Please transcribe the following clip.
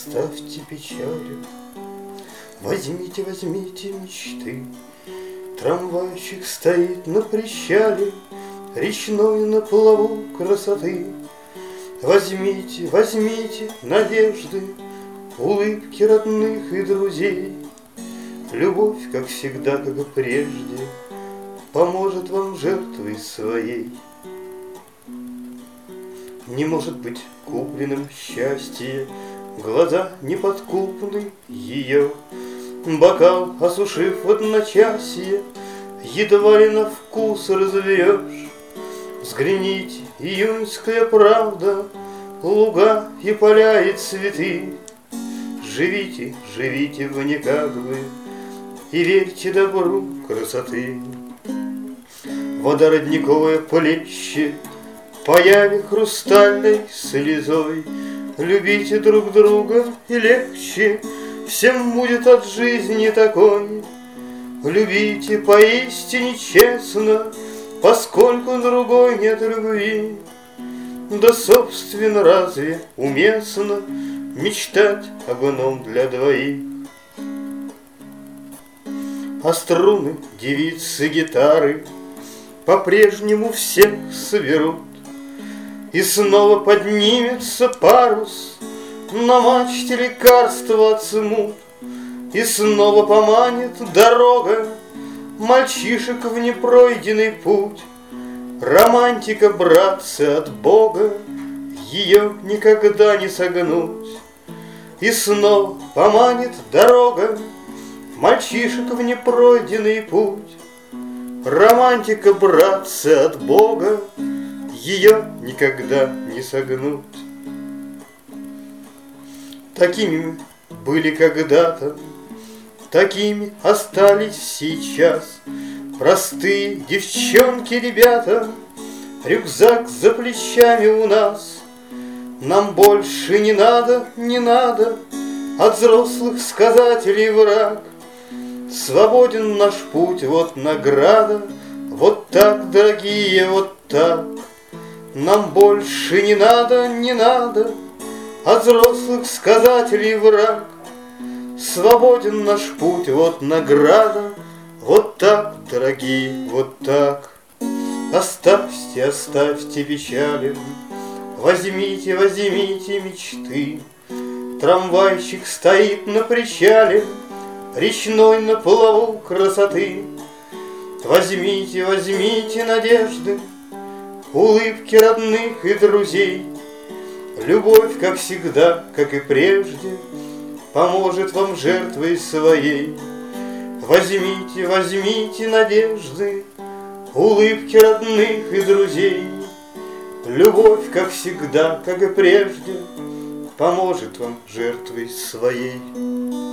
оставьте печали, возьмите, возьмите мечты. Трамвайчик стоит на причале, речной на плаву красоты. Возьмите, возьмите надежды, улыбки родных и друзей. Любовь, как всегда, как и прежде, поможет вам жертвой своей. Не может быть купленным счастье, глаза неподкупны ее. Бокал, осушив в одночасье, едва ли на вкус разберешь. Взгляните, июньская правда, луга и поля и цветы. Живите, живите в никаквы и верьте добру красоты. Вода родниковая плещет по яме хрустальной слезой. Любите друг друга и легче всем будет от жизни такой. Любите поистине честно, поскольку другой нет любви. Да, собственно, разве уместно мечтать об ином для двоих? А струны, девицы, гитары по-прежнему всех соберут, и снова поднимется парус, на мачте лекарства от смут, и снова поманит дорога мальчишек в непройденный путь. Романтика, братцы, от Бога, ее никогда не согнуть. И снова поманит дорога мальчишек в непройденный путь. Романтика, братцы, от Бога, ее никогда не согнуть. Такими были когда-то, такими остались сейчас простые девчонки, ребята. Рюкзак за плечами у нас. Нам больше не надо, не надо от взрослых сказателей враг. Свободен наш путь, вот награда. Вот так, дорогие, вот так. Нам больше не надо, не надо от взрослых сказателей враг. Свободен наш путь, вот награда. Вот так, дорогие, вот так. Оставьте, оставьте печали, возьмите, возьмите мечты. Трамвайчик стоит на причале, речной на плаву красоты. Возьмите, возьмите надежды, улыбки родных и друзей. Любовь, как всегда, как и прежде, поможет вам жертвой своей. Возьмите, возьмите надежды, улыбки родных и друзей. Любовь, как всегда, как и прежде, поможет вам жертвой своей.